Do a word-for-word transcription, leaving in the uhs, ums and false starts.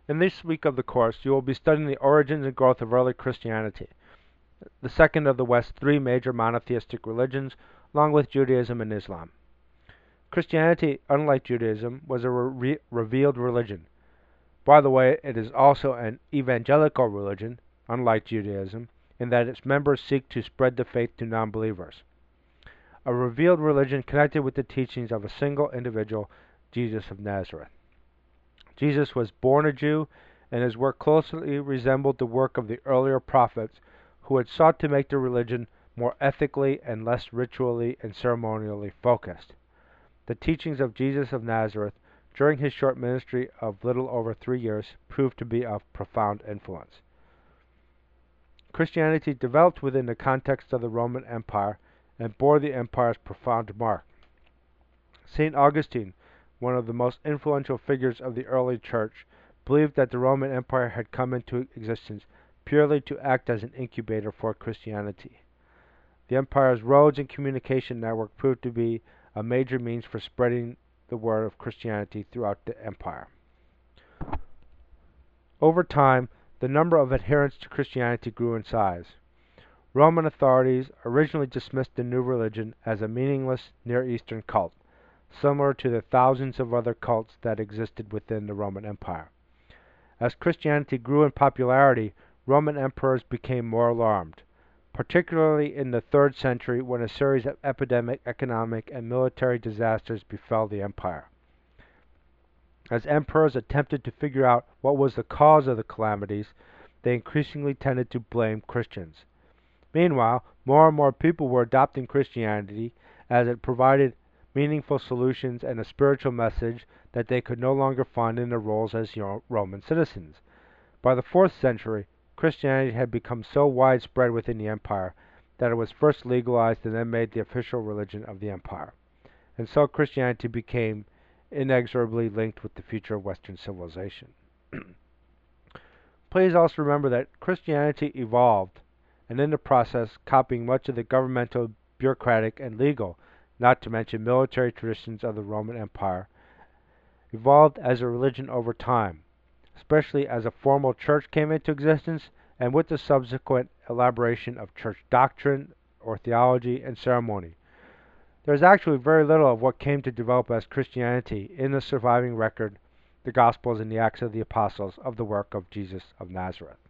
In this week of the course, you will be studying the origins and growth of early Christianity, the second of the West's three major monotheistic religions, along with Judaism and Islam. Christianity, unlike Judaism, was a re revealed religion. By the way, it is also an evangelical religion, unlike Judaism, in that its members seek to spread the faith to non-believers. A revealed religion connected with the teachings of a single individual, Jesus of Nazareth. Jesus was born a Jew, and his work closely resembled the work of the earlier prophets who had sought to make their religion more ethically and less ritually and ceremonially focused. The teachings of Jesus of Nazareth during his short ministry of little over three years proved to be of profound influence. Christianity developed within the context of the Roman Empire and bore the empire's profound mark. Saint Augustine, one of the most influential figures of the early church, believed that the Roman Empire had come into existence purely to act as an incubator for Christianity. The empire's roads and communication network proved to be a major means for spreading the word of Christianity throughout the empire. Over time, the number of adherents to Christianity grew in size. Roman authorities originally dismissed the new religion as a meaningless Near Eastern cult, similar to the thousands of other cults that existed within the Roman Empire. As Christianity grew in popularity, Roman emperors became more alarmed, particularly in the third century when a series of epidemic, economic, and military disasters befell the empire. As emperors attempted to figure out what was the cause of the calamities, they increasingly tended to blame Christians. Meanwhile, more and more people were adopting Christianity as it provided meaningful solutions and a spiritual message that they could no longer find in their roles as Roman citizens. By the fourth century, Christianity had become so widespread within the empire that it was first legalized and then made the official religion of the empire. And so Christianity became inexorably linked with the future of Western civilization. Please also remember that Christianity evolved, and in the process, copying much of the governmental, bureaucratic, and legal, not to mention military traditions of the Roman Empire, evolved as a religion over time, especially as a formal church came into existence and with the subsequent elaboration of church doctrine or theology and ceremony. There is actually very little of what came to develop as Christianity in the surviving record, the Gospels and the Acts of the Apostles, of the work of Jesus of Nazareth.